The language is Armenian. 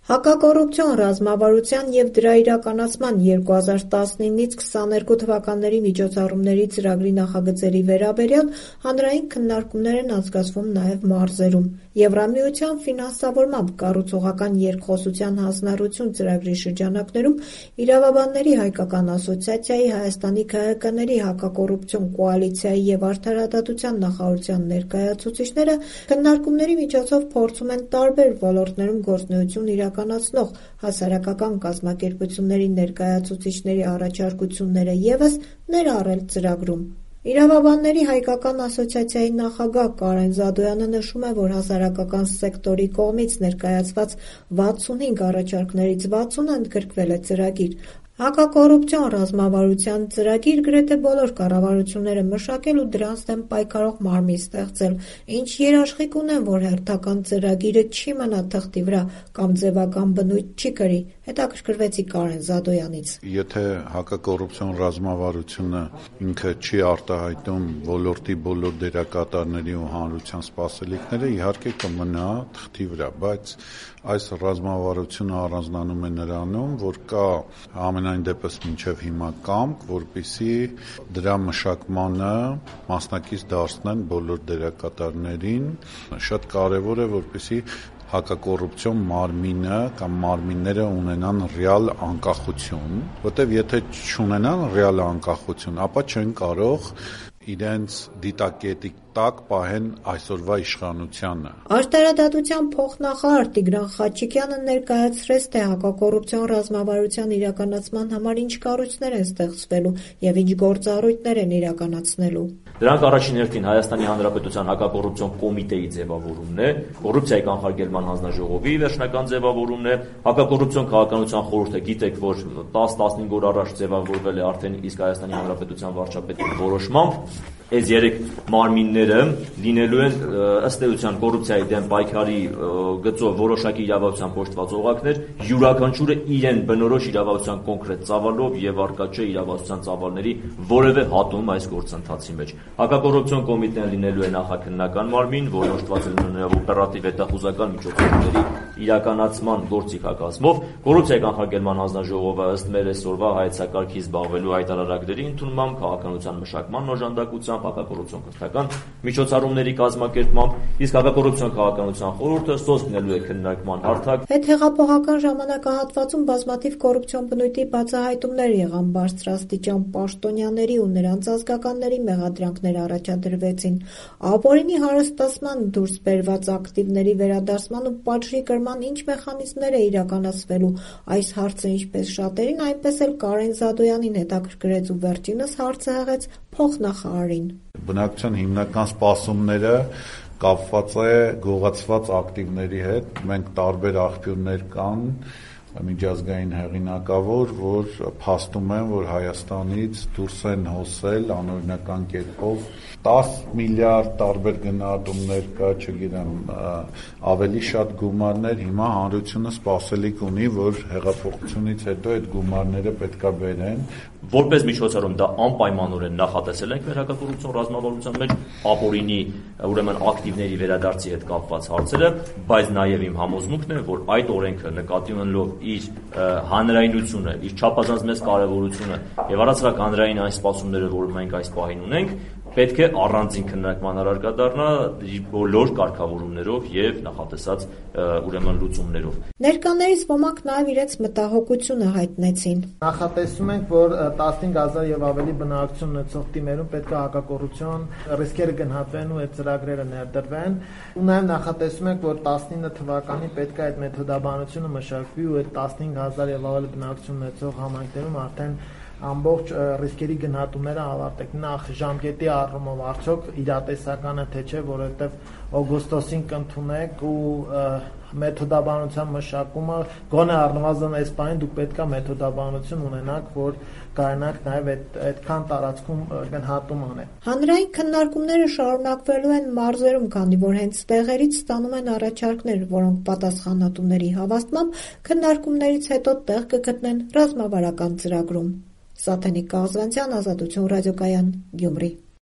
Հակակոռուպցիոն ռազմավարության և դրա իրականացման 2019-22 թվականների միջոցառումների ծրագրի նախագծերի վերաբերյալ հանրային քննարկումներ են անցկացվում նաև մարզերում։ Եվրամիության ֆինանսավորմամբ կառուցողական երկխոսության հանձնառություն ծրագրի շրջանակներում Իրավաբանների հայկական ասոցիացիայի, Հայաստանի ՔՀԿ-ների հակակոռուպցիոն կոալիցիայի և Արդարադատության նախարարության ներկայացուցիչները քննարկումների միջոցով փորձում են տարբեր ոլորտներում գործունեություն իրականացնող հասարակական կազմակերպությունների ներկայացուցիչների առաջարկությունները ևս ներառել ծրագրում։ Իրավաբանների հայկական ասոցիացիայի նախագահ Կարեն Զադոյանը նշում է, որ հասարակական սեկտորի կողմից ներկայացված 65 առաջարկներից 60-ը ընդգրկվել է ծրագիր։ Հակակոռուպցիոն ռազմավարության ծրագիր գրեթե բոլոր կառավարությունները մշակել ու դրանց դեմ պայքարող մարմին ստեղծել, ինչ երաշխիք ունեն, որ հերթական ծրագիրը չի մնա թղթի վրա կամ ձևական բնույթ չի կրի, հետաքրքրվեցի Կարեն Զադոյանից։ Եթե հակակոռուպցիոն ռազմավարությունը ինքը չի արտահայտում ոլորտի բոլոր դերակատարների ու հանրության սպասելիքները, իհարկե կմնա թղթի վրա, բայց այս ռազմավարությունը առանձնանում է նրանում, որ կա ամենայն դեպս մինչև հիմա կամք, որպեսզի դրա մշակմանը մասնակից դարձնեն բոլոր դերակատարներին։ Շատ կարևոր է, որպեսզի հակակոռուպցիոն մարմինը կամ մարմինները ունենան ռեալ անկախություն, որտեղ եթե չունենան ռեալ անկախություն, ապա չեն կարող իրենց դիտակետի տակ պահեն այսօրվա իշխանությանը։ Արդարադատության փոխնախարար Տիգրան Խաչիկյանը ներկայացրեց, թե հակակոռուպցիոն ռազմավարության իրականացման համար ինչ կառույցներ են ստեղծվելու և ինչ գործառույթներ են իրականացնելու։ Դրանք առաջին հերթին Հայաստանի Հանրապետության հակակոռուպցիոն կոմիտեի ձևավորումն է, կոռուպցիայի կանխարգելման հանձնաժողովի վերջնական ձևավորումն է, հակակոռուպցիոն քաղաքականության խորհուրդը, գիտեք, որ 10-15 օր առաջ ձևավորվել է արդեն իսկ Հայաստանի Հանրապետության վարչապետի որոշմամբ։ Այս երեք մարմինները լինելու են ըստ էության կոռուպցիայի դեմ պայքարի գծով որոշակի իրավասության կոչված օղակներ, յուրաքանչյուրը իրեն բնորոշ իրավասության կոնկրետ ծավալով եւ արկա չէ իրավասության ծավալների որևէ հատում այս գործընթացի մեջ։ Հակակոռուպցիոն կոմիտեն լինելու է նախաքննական մարմին, որն օժտված է լինելու օպերատիվ հետախուզական միջոցառումների իրականացման գործիքակազմով։ Կոռուպցիայի կանխարգելման հանձնաժողովը ըստ մեր այսօրվա հայեցակարգի զբաղվելու հայտարարագրերի ընդունմամբ, քաղաքականության մշակման օժանդակությամբ, հակակոռուպցիոն կրթական միջոցառումների կազմակերպմամբ, իսկ հակակոռուպցիոն քաղաքականության խորհուրդը սոսկ լինելու է քննարկման հարթակ։ Հետհեղափոխական ժամանակահատվածում բազմաթիվ կոռուպցիոն բնույթի բացահայտումներ եղան, բարձրաստիճան պաշտոնյաների ու նրանց ազգականների մեղադրանքներ առաջադրվեցին։ Ապօրինի հարստացման դուրս բերված ակտիվների վերադարձման ու պատժի կրման ինչ մեխանիզմներ է իրականացվելու։ Այս հարցը ինչպես շատերին, այնպես էլ Կարեն Զադոյանին հետաքրքրեց ու վերջինս հարցը հղեց փոխնախարարին։ Բնակչության հիմնական սպասումները կապված է գողացված ակտիվների հետ։ Մենք տարբեր աղբյուրներ կան միջազգային հեղինակավոր, որ փաստում են, որ Հայաստանից դուրս են հոսել անօրինական կերպով 10 միլիարդ տարբեր գնահատումներ կա, չգիտեմ, ավելի շատ գումարներ։ Հիմա հանրությունը սպասելիք ունի, որ հեղափոխությունից հետո այդ գումարները պետքա բերեն։ Որպես միջոցառում դա անպայմանորեն նախատեսել ենք մեր հակակոռուպցիոն ռազմավարության մեջ ապօրինի ուրեմն ակտիվների վերադարձի հետ կապված հարցերը, բայց նաև իմ համոզմունքն է, որ այդ օրենքը նկատի ունենալով իր հանրայնությունը, իր չափազանց մեծ կարևորությունը եւ առացրակ հանրային այն սպասումները, որ մենք այս պահին ունենք, պետք է առանձին քննարկման առարկա դառնա բոլոր կարգավորումներով եւ նախատեսած ուրեմն լուծումներով։ Ներկաներից ոմանք նաեւ իրենց մտահոգությունը հայտնեցին։ Նախատեսում ենք, որ 15000 եւ ավելի բնակչություն ունեցող թիմերում պետք է հակակոռուպցիոն ռիսկերը գնահատվեն ու այդ ծրագրերը ներդրվեն։ Ու նաեւ նախատեսում ենք, որ 19 թվականին պետք է այդ մեթոդաբանությունը մշակվի ու այդ 15000 եւ ավելի բնակչություն ունեցող համայնքներում արդեն ամբողջ ռիսկերի գնահատումները ավարտեք։ Նախ ժամկետի առումով արդյոք իրատեսական է թե չէ, որովհետև օգոստոսին կընդունեք ու մեթոդաբանության մշակումը գոնե առնվազն այս բանին դուք պետքա մեթոդաբանություն ունենաք, որ կարողանաք նաև այդքան տարածքում գնահատում անել։ Հանրային քննարկումները շարունակվելու են մարզերում, քանի որ հենց տեղերից ստանում են առաջարկներ, որոնք պատասխանատուների հավաստմամբ քննարկումներից հետո տեղ կգտնեն ռազմավարական ծրագրում։ Սաթենիկ Կաղզվանցյան, Ազատություն ռադիոկայան, Գյումրի։